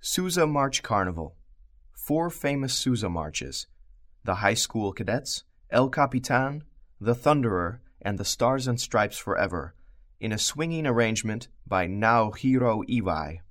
Sousa March Carnival. 4 famous Sousa marches: the High School Cadets, El Capitan, the Thunderer, and the Stars and Stripes Forever, in a swinging arrangement by Naohiro Iwai.